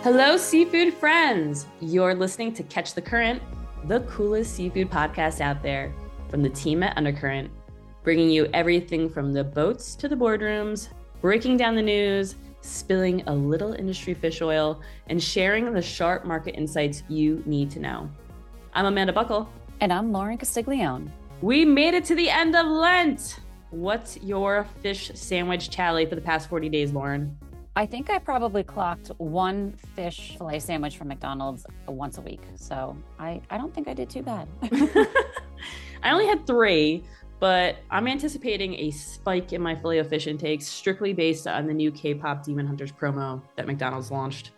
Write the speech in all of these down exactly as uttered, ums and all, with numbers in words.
Hello, seafood friends. You're listening to Catch the Current, the coolest seafood podcast out there from the team at Undercurrent, bringing you everything from the boats to the boardrooms, breaking down the news, spilling a little industry fish oil, and sharing the sharp market insights you need to know. I'm Amanda Buckle. And I'm Lauren Castiglione. We made it to the end of Lent. What's your fish sandwich tally for the past forty days, Lauren? I think I probably clocked one fish fillet sandwich from McDonald's once a week. So I, I don't think I did too bad. I only had three, but I'm anticipating a spike in my filet of fish intakes strictly based on the new K-pop Demon Hunters promo that McDonald's launched.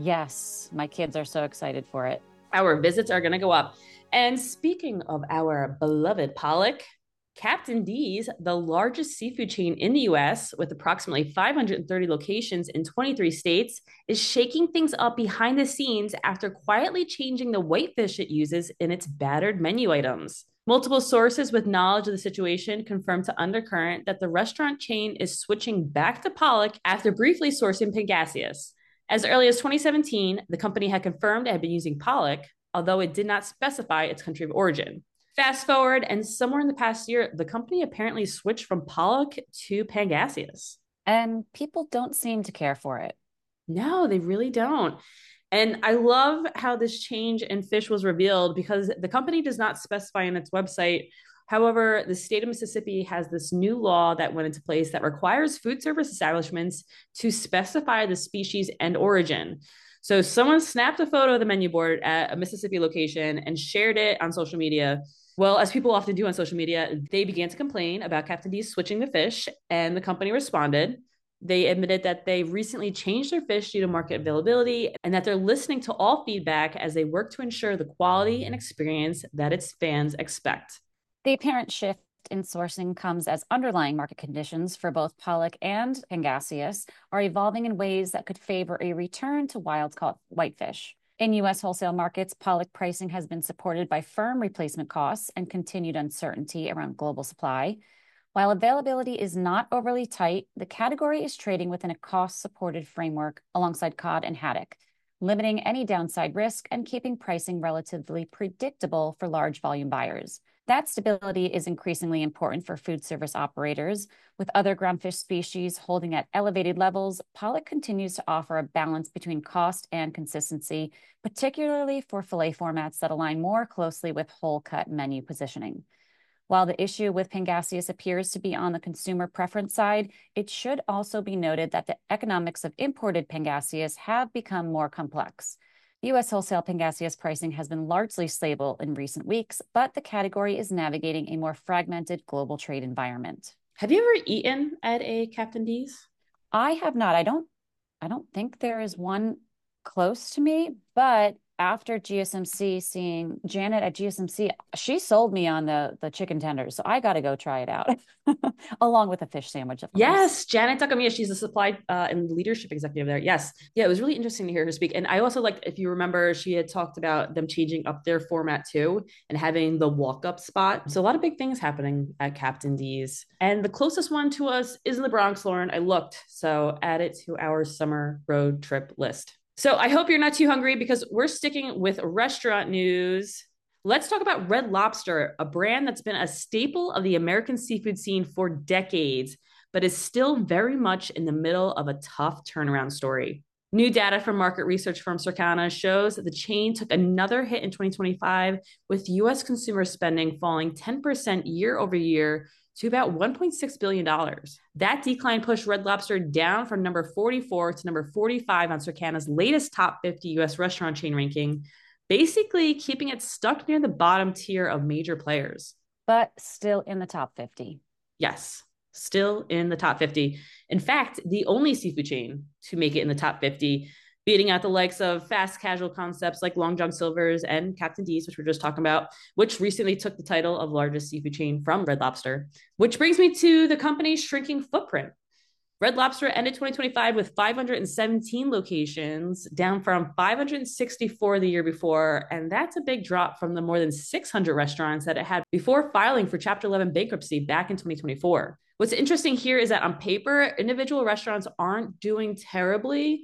Yes, my kids are so excited for it. Our visits are going to go up. And speaking of our beloved pollock, Captain D's, the largest seafood chain in the U S with approximately five hundred thirty locations in twenty-three states, is shaking things up behind the scenes after quietly changing the whitefish it uses in its battered menu items. Multiple sources with knowledge of the situation confirmed to Undercurrent that the restaurant chain is switching back to pollock after briefly sourcing Pangasius. As early as twenty seventeen, the company had confirmed it had been using pollock, although it did not specify its country of origin. Fast forward, and somewhere in the past year, the company apparently switched from pollock to Pangasius. And people don't seem to care for it. No, they really don't. And I love how this change in fish was revealed because the company does not specify on its website. However, the state of Mississippi has this new law that went into place that requires food service establishments to specify the species and origin. So someone snapped a photo of the menu board at a Mississippi location and shared it on social media. Well, as people often do on social media, they began to complain about Captain D's switching the fish, and the company responded. They admitted that they recently changed their fish due to market availability and that they're listening to all feedback as they work to ensure the quality and experience that its fans expect. The apparent shift in sourcing comes as underlying market conditions for both pollock and Pangasius are evolving in ways that could favor a return to wild-caught whitefish. In U S wholesale markets, pollock pricing has been supported by firm replacement costs and continued uncertainty around global supply. While availability is not overly tight, the category is trading within a cost-supported framework alongside cod and haddock, limiting any downside risk and keeping pricing relatively predictable for large volume buyers. That stability is increasingly important for food service operators. With other groundfish species holding at elevated levels, pollock continues to offer a balance between cost and consistency, particularly for fillet formats that align more closely with whole-cut menu positioning. While the issue with Pangasius appears to be on the consumer preference side, it should also be noted that the economics of imported Pangasius have become more complex. U S wholesale Pangasius pricing has been largely stable in recent weeks, but the category is navigating a more fragmented global trade environment. Have you ever eaten at a Captain D's? I have not. I don't I don't think there is one close to me, but after G S M C, seeing Janet at G S M C, she sold me on the the chicken tenders, so I got to go try it out, along with a fish sandwich, of course. Yes, Janet Takamiya, she's a supply uh, and leadership executive there. Yes, yeah, it was really interesting to hear her speak. And I also liked, if you remember, she had talked about them changing up their format too and having the walk-up spot. So a lot of big things happening at Captain D's. And the closest one to us is in the Bronx, Lauren. I looked, so add it to our summer road trip list. So I hope you're not too hungry because we're sticking with restaurant news. Let's talk about Red Lobster, a brand that's been a staple of the American seafood scene for decades, but is still very much in the middle of a tough turnaround story. New data from market research firm Circana shows that the chain took another hit in twenty twenty-five, with U S consumer spending falling ten percent year over year to about one point six billion dollars. That decline pushed Red Lobster down from number forty-four to number forty-five on Circana's latest top fifty U S restaurant chain ranking, basically keeping it stuck near the bottom tier of major players. But still in the top fifty. Yes, still in the top fifty. In fact, the only seafood chain to make it in the top fifty, beating out the likes of fast casual concepts like Long John Silver's and Captain D's, which we we're just talking about, which recently took the title of largest seafood chain from Red Lobster. Which brings me to the company's shrinking footprint. Red Lobster ended twenty twenty-five with five hundred seventeen locations, down from five hundred sixty-four the year before, and that's a big drop from the more than six hundred restaurants that it had before filing for Chapter eleven bankruptcy back in twenty twenty-four. What's interesting here is that on paper, individual restaurants aren't doing terribly,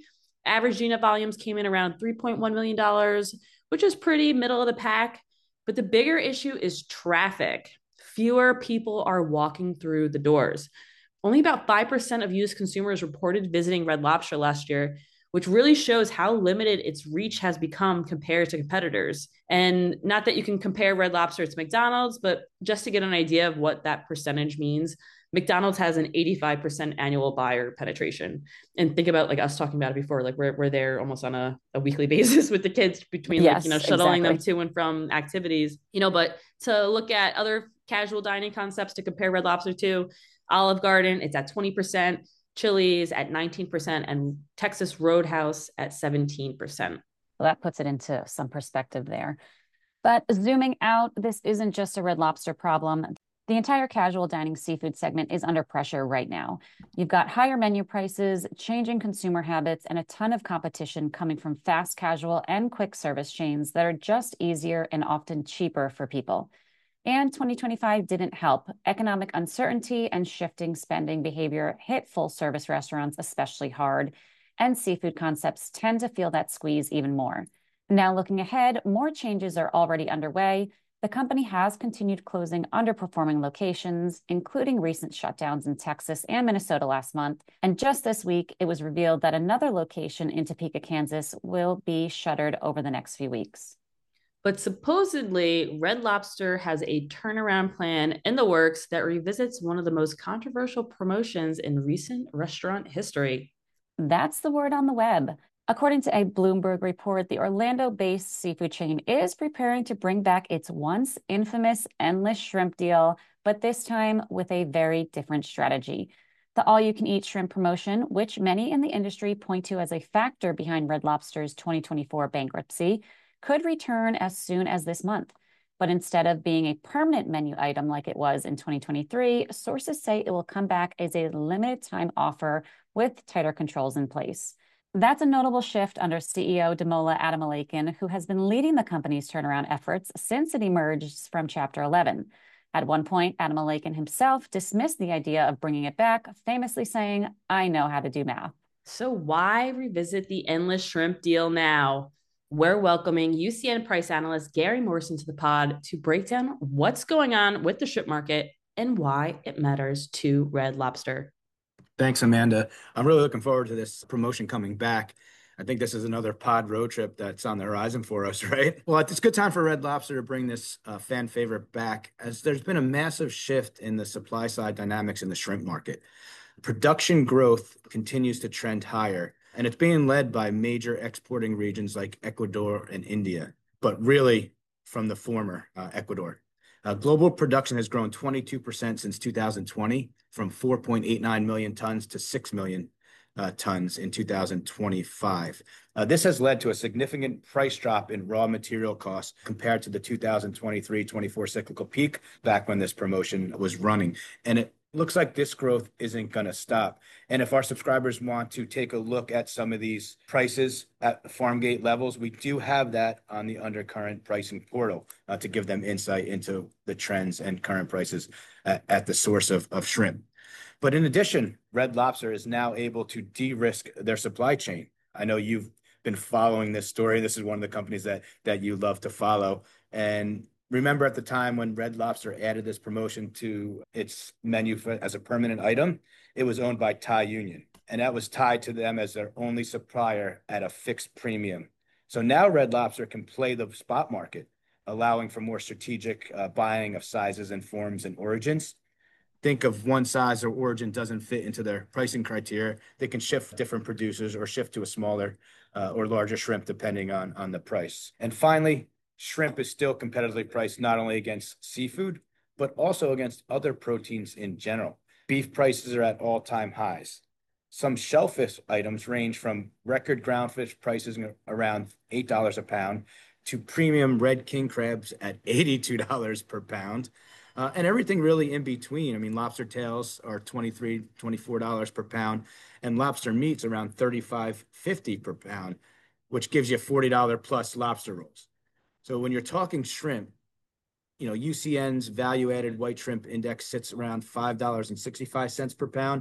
Average unit volumes came in around three point one million dollars, which is pretty middle of the pack. But the bigger issue is traffic. Fewer people are walking through the doors. Only about five percent of U S consumers reported visiting Red Lobster last year, which really shows how limited its reach has become compared to competitors. And not that you can compare Red Lobster to McDonald's, but just to get an idea of what that percentage means, McDonald's has an eighty-five percent annual buyer penetration. And think about like us talking about it before, like we're, we're there almost on a, a weekly basis with the kids between like, you know, Yes, shuttling exactly. them to and from activities, you know, but to look at other casual dining concepts to compare Red Lobster to, Olive Garden, it's at twenty percent. Chili's at nineteen percent, and Texas Roadhouse at seventeen percent. Well, that puts it into some perspective there. But zooming out, this isn't just a Red Lobster problem. The entire casual dining seafood segment is under pressure right now. You've got higher menu prices, changing consumer habits, and a ton of competition coming from fast casual and quick service chains that are just easier and often cheaper for people. And twenty twenty-five didn't help. Economic uncertainty and shifting spending behavior hit full service restaurants especially hard, and seafood concepts tend to feel that squeeze even more. Now, looking ahead, more changes are already underway. The company has continued closing underperforming locations, including recent shutdowns in Texas and Minnesota last month. And just this week, it was revealed that another location in Topeka, Kansas will be shuttered over the next few weeks. But supposedly, Red Lobster has a turnaround plan in the works that revisits one of the most controversial promotions in recent restaurant history. That's the word on the web. According to a Bloomberg report, the Orlando-based seafood chain is preparing to bring back its once infamous endless shrimp deal, but this time with a very different strategy. The all-you-can-eat shrimp promotion, which many in the industry point to as a factor behind Red Lobster's twenty twenty-four bankruptcy, could return as soon as this month. But instead of being a permanent menu item like it was in twenty twenty-three, sources say it will come back as a limited time offer with tighter controls in place. That's a notable shift under C E O Damola Adamaleken, who has been leading the company's turnaround efforts since it emerged from Chapter eleven. At one point, Adamaleken himself dismissed the idea of bringing it back, famously saying, "I know how to do math." So, why revisit the endless shrimp deal now? We're welcoming U C N price analyst Gary Morrison to the pod to break down what's going on with the shrimp market and why it matters to Red Lobster. Thanks, Amanda. I'm really looking forward to this promotion coming back. I think this is another pod road trip that's on the horizon for us, right? Well, it's a good time for Red Lobster to bring this uh, fan favorite back, as there's been a massive shift in the supply side dynamics in the shrimp market. Production growth continues to trend higher, and it's being led by major exporting regions like Ecuador and India, but really from the former uh, Ecuador. Uh, global production has grown twenty-two percent since two thousand twenty, from four point eight nine million tons to six million uh, tons in two thousand twenty-five. Uh, this has led to a significant price drop in raw material costs compared to the two thousand twenty-three twenty-four cyclical peak back when this promotion was running. And it looks like this growth isn't going to stop. And if our subscribers want to take a look at some of these prices at farm gate levels, we do have that on the undercurrent pricing portal uh, to give them insight into the trends and current prices at, at the source of, of shrimp. But in addition, Red Lobster is now able to de-risk their supply chain. I know you've been following this story. This is one of the companies that that you love to follow. And remember at the time when Red Lobster added this promotion to its menu for, as a permanent item, it was owned by Thai Union, and that was tied to them as their only supplier at a fixed premium. So now Red Lobster can play the spot market, allowing for more strategic uh, buying of sizes and forms and origins. Think of one size or origin doesn't fit into their pricing criteria, they can shift different producers or shift to a smaller uh, or larger shrimp depending on, on the price. And finally, shrimp is still competitively priced not only against seafood, but also against other proteins in general. Beef prices are at all-time highs. Some shellfish items range from record groundfish prices around eight dollars a pound to premium red king crabs at eighty-two dollars per pound. Uh, and everything really in between. I mean, lobster tails are twenty-three dollars, twenty-four dollars per pound, and lobster meat's around thirty-five fifty per pound, which gives you forty dollars plus lobster rolls. So when you're talking shrimp, you know, U C N's value-added white shrimp index sits around five dollars and sixty-five cents per pound,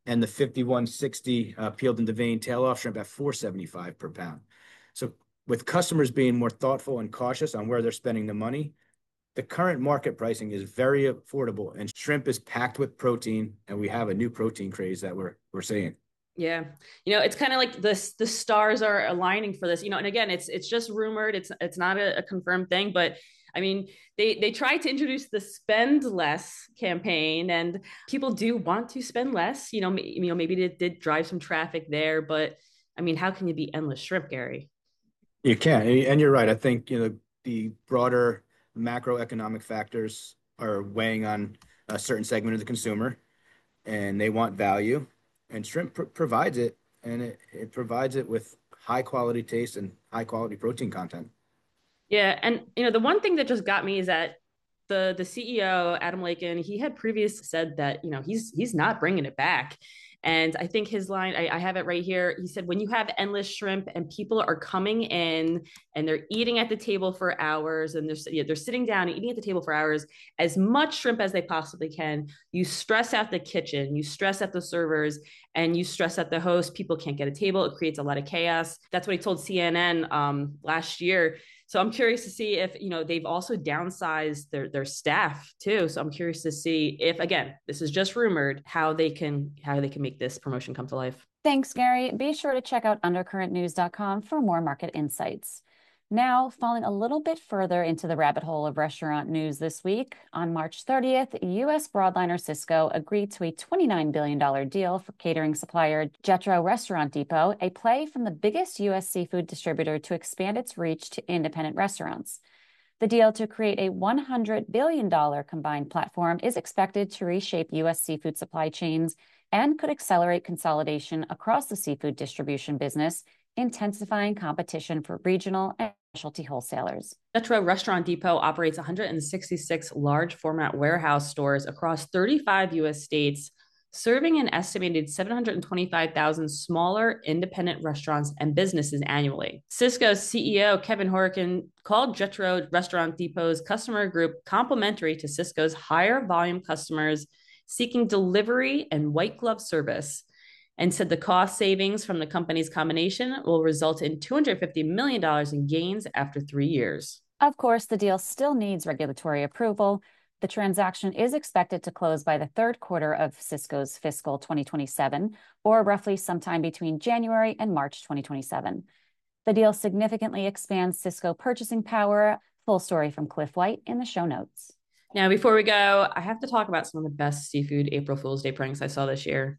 and the fifty-one sixty uh, peeled and deveined tail-off shrimp at four seventy-five per pound. So with customers being more thoughtful and cautious on where they're spending the money, the current market pricing is very affordable, and shrimp is packed with protein, and we have a new protein craze that we're we're seeing. Yeah. You know, it's kind of like this, the stars are aligning for this, you know, and again, it's, it's just rumored. It's, it's not a, a confirmed thing, but I mean, they, they tried to introduce the spend less campaign, and people do want to spend less, you know, you know, maybe it did drive some traffic there, but I mean, how can you be endless shrimp, Gary? You can, and you're right. I think, you know, the broader macroeconomic factors are weighing on a certain segment of the consumer, and they want value, and shrimp pr provides it, and it, it provides it with high quality taste and high quality protein content. Yeah, and you know, the one thing that just got me is that the the C E O, Adam Lakin, he had previously said that, you know, he's he's not bringing it back. And I think his line, I, I have it right here. He said, when you have endless shrimp and people are coming in and they're eating at the table for hours, and they're, yeah, they're sitting down and eating at the table for hours, as much shrimp as they possibly can, you stress out the kitchen, you stress out the servers, and you stress out the host. People can't get a table. It creates a lot of chaos. That's what he told C N N um, last year. So I'm curious to see if, you know, they've also downsized their, their staff too. So I'm curious to see if, again, this is just rumored, how they can, how they can make this promotion come to life. Thanks, Gary. Be sure to check out undercurrent news dot com for more market insights. Now, falling a little bit further into the rabbit hole of restaurant news this week, on March thirtieth, U S broadliner Sysco agreed to a twenty-nine billion dollars deal for catering supplier Jetro Restaurant Depot, a play from the biggest U S seafood distributor to expand its reach to independent restaurants. The deal to create a one hundred billion dollars combined platform is expected to reshape U S seafood supply chains and could accelerate consolidation across the seafood distribution business, intensifying competition for regional and specialty wholesalers. Jetro Restaurant Depot operates one hundred sixty-six large format warehouse stores across thirty-five U S states, serving an estimated seven hundred twenty-five thousand smaller independent restaurants and businesses annually. Sysco's C E O, Kevin Hourican, called Jetro Restaurant Depot's customer group complementary to Sysco's higher volume customers seeking delivery and white glove service, and said the cost savings from the company's combination will result in two hundred fifty million dollars in gains after three years. Of course, the deal still needs regulatory approval. The transaction is expected to close by the third quarter of Sysco's fiscal twenty twenty-seven, or roughly sometime between January and March twenty twenty-seven. The deal significantly expands Sysco purchasing power. Full story from Cliff White in the show notes. Now, before we go, I have to talk about some of the best seafood April Fool's Day pranks I saw this year.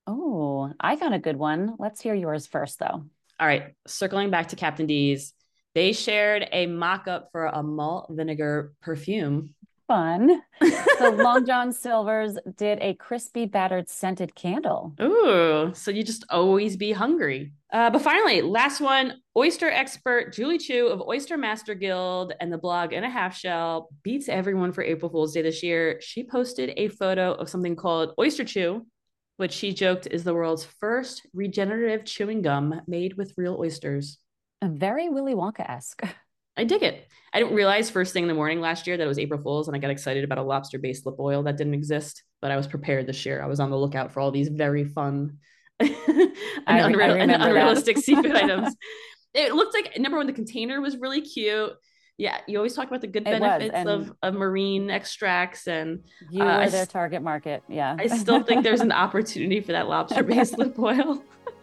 Oh, I found a good one. Let's hear yours first, though. All right. Circling back to Captain D's, they shared a mock-up for a malt vinegar perfume. Fun. So Long John Silver's did a crispy battered scented candle. Ooh, so you just always be hungry. Uh, but finally, last one, oyster expert Julie Chu of Oyster Master Guild and the blog In a Half Shell beats everyone for April Fool's Day this year. She posted a photo of something called Oyster Chew, which she joked is the world's first regenerative chewing gum made with real oysters. Very Willy Wonka-esque. I dig it. I didn't realize first thing in the morning last year that it was April Fool's, and I got excited about a lobster-based lip oil that didn't exist, but I was prepared this year. I was on the lookout for all these very fun and, I, unreal, I and unrealistic that. seafood items. It looked like, number one, the container was really cute. Yeah, you always talk about the good It benefits was, of, of marine extracts, and you uh, were their target market. Yeah. I still think there's an opportunity for that lobster-based lip oil.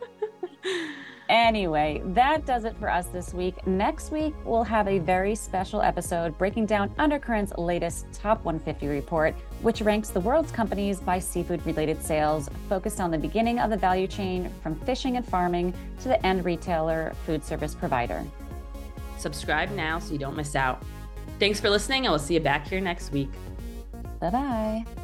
Anyway, that does it for us this week. Next week, we'll have a very special episode breaking down Undercurrent's latest Top one fifty report, which ranks the world's companies by seafood-related sales, focused on the beginning of the value chain from fishing and farming to the end retailer food service provider. Subscribe now so you don't miss out. Thanks for listening, and we'll see you back here next week. Bye-bye.